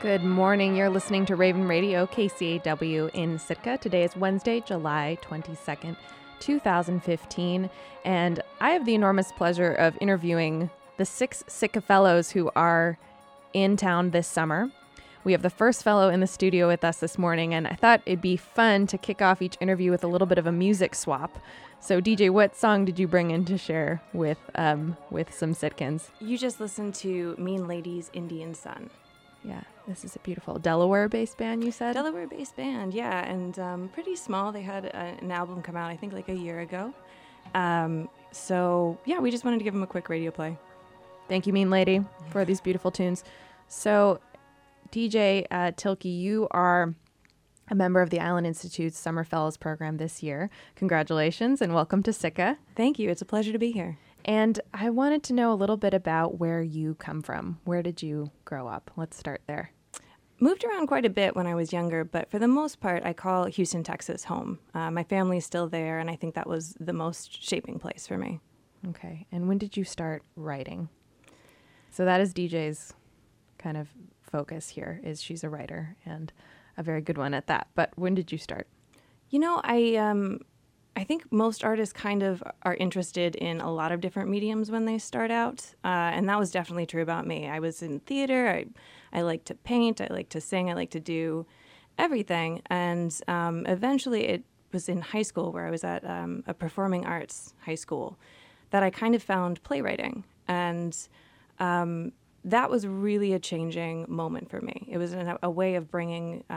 Good morning. You're listening to Raven Radio, KCAW in Sitka. Today is Wednesday, July 22nd, 2015, and I have the enormous pleasure of interviewing the 6 Sitka Fellows who are in town this summer. We have the first fellow in the studio with us this morning, and I thought it'd be fun to kick off each interview with a little bit of a music swap. So, DJ, what song did you bring in to share with some Sitkans? You just listened to Mean Ladies, Indian Sun. Yeah, this is a beautiful Delaware-based band, you said? Delaware-based band, yeah, and pretty small. They had an album come out, I think, like a year ago. So, yeah, we just wanted to give them a quick radio play. Thank you, Mean Lady, for these beautiful tunes. So, DJ Tilke, you are a member of the Island Institute's Summer Fellows program this year. Congratulations and welcome to Sitka. Thank you. It's a pleasure to be here. And I wanted to know a little bit about where you come from. Where did you grow up? Let's start there. Moved around quite a bit when I was younger, but for the most part, I call Houston, Texas home. My family's still there, and I think that was the most shaping place for me. Okay. And when did you start writing? So that is DJ's kind of focus here, is she's a writer, and a very good one at that. But when did you start? You know, I think most artists kind of are interested in a lot of different mediums when they start out, and that was definitely true about me. I was in theater, I like to paint, I like to sing, I like to do everything, and eventually it was in high school where I was at a performing arts high school that I kind of found playwriting, and that was really a changing moment for me. It was a way of bringing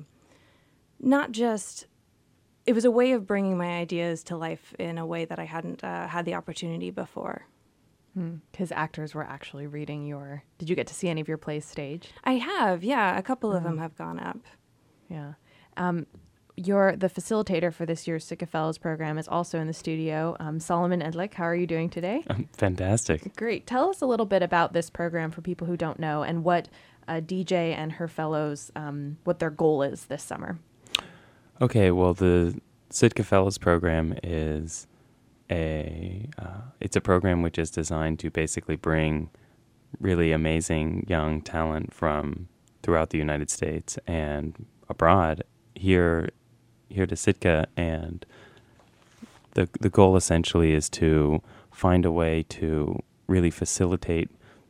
it was a way of bringing my ideas to life in a way that I hadn't had the opportunity before. Because actors were actually reading Did you get to see any of your plays staged? I have, yeah. A couple of them have gone up. Yeah. You're the facilitator for this year's Sitka Fellows program is also in the studio. Solomon Edlick, how are you doing today? I'm fantastic. Great. Tell us a little bit about this program for people who don't know and what DJ and her fellows, what their goal is this summer. Okay, well, the Sitka Fellows program is it's a program which is designed to basically bring really amazing young talent from throughout the United States and abroad here to Sitka, and the goal essentially is to find a way to really facilitate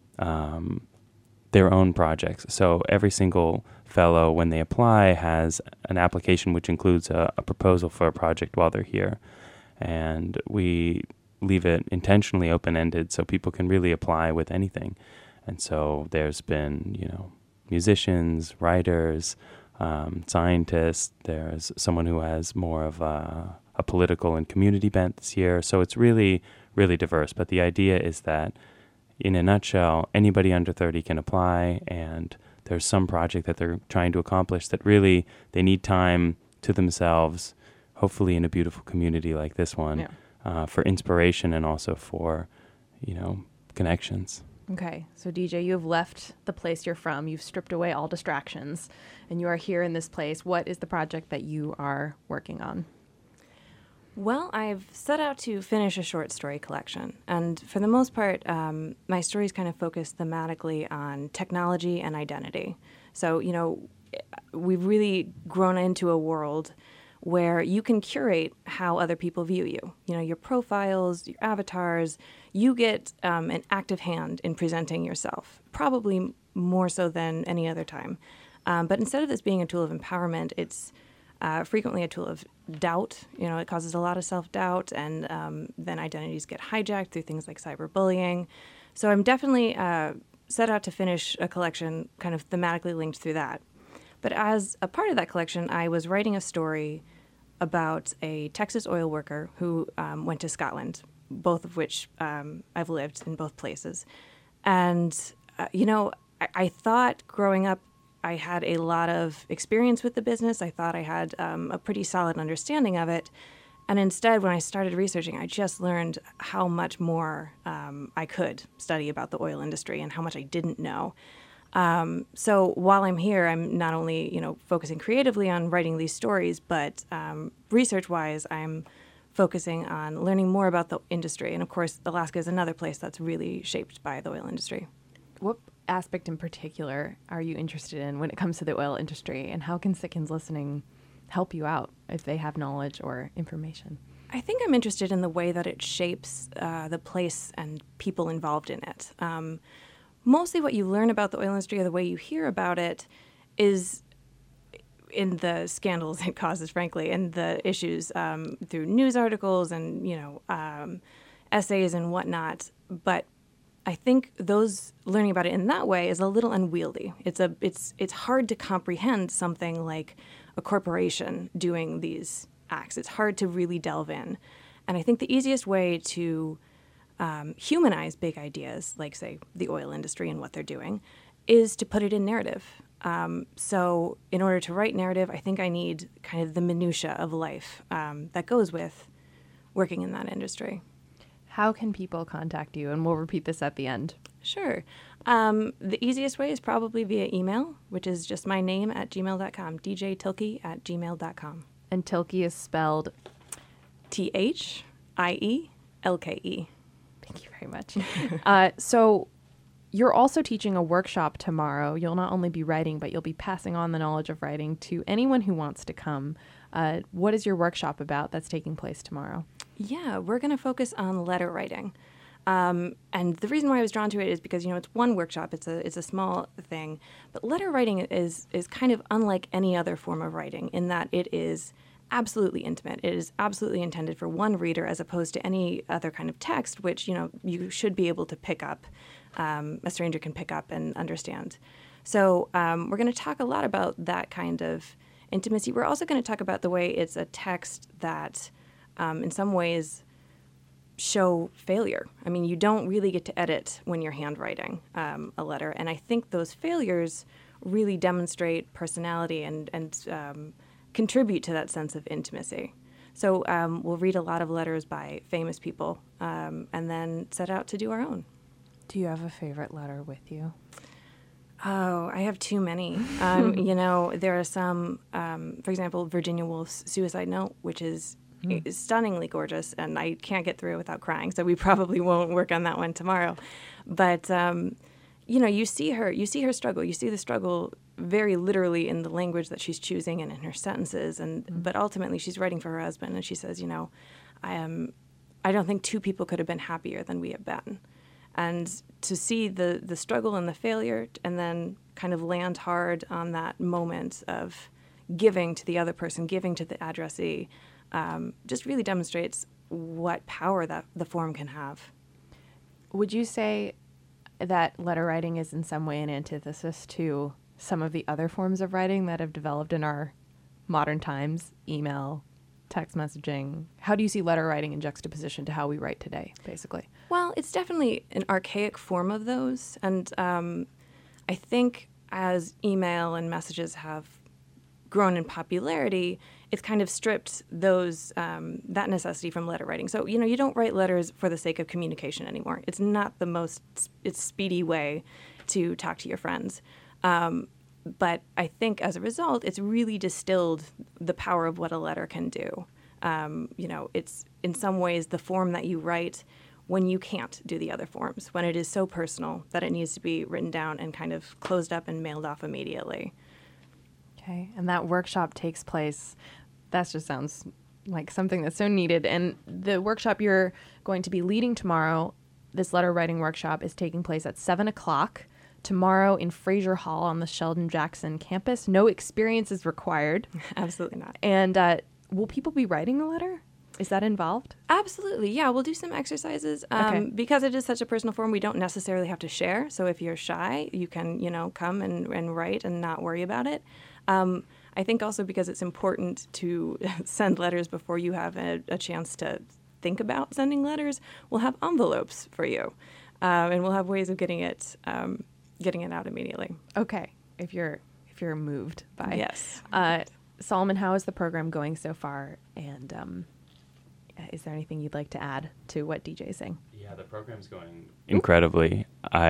their own projects. So every single fellow, when they apply, has an application which includes a proposal for a project while they're here. And we leave it intentionally open-ended so people can really apply with anything. And so there's been, musicians, writers, scientists. There's someone who has more of a political and community bent this year. So it's really, really diverse. But the idea is that, in a nutshell, anybody under 30 can apply, and there's some project that they're trying to accomplish that really they need time to themselves, hopefully in a beautiful community like this one, for inspiration and also for, connections. Okay, so DJ, you have left the place you're from. You've stripped away all distractions, and you are here in this place. What is the project that you are working on? Well, I've set out to finish a short story collection, and for the most part, my stories kind of focus thematically on technology and identity. So, we've really grown into a world where you can curate how other people view you. Your profiles, your avatars, you get an active hand in presenting yourself, probably more so than any other time. But instead of this being a tool of empowerment, it's frequently a tool of doubt. It causes a lot of self-doubt, and then identities get hijacked through things like cyberbullying. So I'm definitely set out to finish a collection kind of thematically linked through that. But as a part of that collection, I was writing a story about a Texas oil worker who went to Scotland, both of which I've lived in both places. And, I thought growing up I had a lot of experience with the business. I thought I had a pretty solid understanding of it. And instead, when I started researching, I just learned how much more I could study about the oil industry and how much I didn't know. So while I'm here, I'm not only, focusing creatively on writing these stories, but research-wise, I'm focusing on learning more about the industry. And of course, Alaska is another place that's really shaped by the oil industry. aspect in particular are you interested in when it comes to the oil industry, and how can Sitkans listening help you out if they have knowledge or information? I think I'm interested in the way that it shapes the place and people involved in it. Mostly what you learn about the oil industry, or the way you hear about it, is in the scandals it causes, frankly, and the issues through news articles and, essays and whatnot. But I think learning about it in that way is a little unwieldy. It's hard to comprehend something like a corporation doing these acts. It's hard to really delve in. And I think the easiest way to humanize big ideas, like, say, the oil industry and what they're doing, is to put it in narrative. So in order to write narrative, I think I need kind of the minutia of life that goes with working in that industry. How can people contact you? And we'll repeat this at the end. Sure. The easiest way is probably via email, which is just my name at gmail.com, djtilke@gmail.com. And Tilke is spelled Thielke. Thank you very much. So you're also teaching a workshop tomorrow. You'll not only be writing, but you'll be passing on the knowledge of writing to anyone who wants to come. What is your workshop about that's taking place tomorrow? Yeah, we're going to focus on letter writing. And the reason why I was drawn to it is because, it's one workshop. It's a small thing. But letter writing is kind of unlike any other form of writing in that it is absolutely intimate. It is absolutely intended for one reader as opposed to any other kind of text, which, you should be able to pick up. A stranger can pick up and understand. So we're going to talk a lot about that kind of intimacy. We're also going to talk about the way it's a text that, in some ways, show failure. I mean, you don't really get to edit when you're handwriting a letter, and I think those failures really demonstrate personality and contribute to that sense of intimacy. So we'll read a lot of letters by famous people and then set out to do our own. Do you have a favorite letter with you? Oh, I have too many. There are some, for example, Virginia Woolf's Suicide Note, which is stunningly gorgeous, and I can't get through it without crying, so we probably won't work on that one tomorrow. But, you see her struggle. You see the struggle very literally in the language that she's choosing and in her sentences, but ultimately she's writing for her husband, and she says, I don't think two people could have been happier than we have been. And to see the struggle and the failure and then kind of land hard on that moment of giving to the other person, giving to the addressee, just really demonstrates what power that the form can have. Would you say that letter writing is in some way an antithesis to some of the other forms of writing that have developed in our modern times, email, text messaging? How do you see letter writing in juxtaposition to how we write today, basically? Well, it's definitely an archaic form of those. And I think as email and messages have grown in popularity, it's kind of stripped those that necessity from letter writing. So, you don't write letters for the sake of communication anymore. It's not the most speedy way to talk to your friends. But I think as a result, it's really distilled the power of what a letter can do. It's in some ways the form that you write when you can't do the other forms, when it is so personal that it needs to be written down and kind of closed up and mailed off immediately. Okay, and that workshop takes place, that just sounds like something that's so needed. And the workshop you're going to be leading tomorrow, this letter writing workshop, is taking place at 7 o'clock tomorrow in Fraser Hall on the Sheldon Jackson campus. No experience is required. Absolutely not. And will people be writing a letter? Is that involved? Absolutely. Yeah, we'll do some exercises. Okay. Because it is such a personal form, we don't necessarily have to share. So if you're shy, you can, come and write and not worry about it. I think also because it's important to send letters before you have a chance to think about sending letters, we'll have envelopes for you. And we'll have ways of getting it out immediately. Okay. If you're moved by. Yes. Solomon, how is the program going so far? And is there anything you'd like to add to what DJ is saying? Yeah, the program's going incredibly.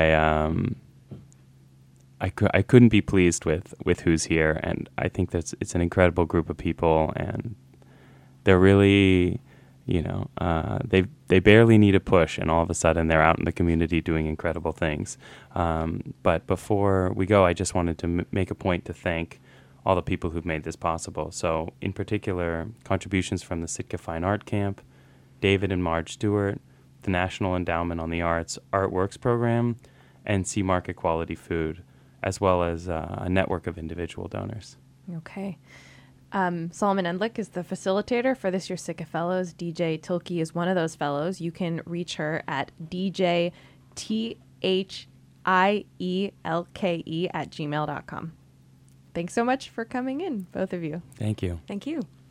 I couldn't be pleased with who's here, and I think it's an incredible group of people, and they're really, They barely need a push, and all of a sudden they're out in the community doing incredible things. But before we go, I just wanted to make a point to thank all the people who've made this possible. So in particular, contributions from the Sitka Fine Art Camp, David and Marge Stewart, the National Endowment on the Arts Artworks Program, and Sea Market Quality Food, as well as a network of individual donors. Okay. Solomon Endlich is the facilitator for this year's Sitka Fellows. DJ Tilke is one of those fellows. You can reach her at djthielke@gmail.com. Thanks so much for coming in, both of you. Thank you. Thank you.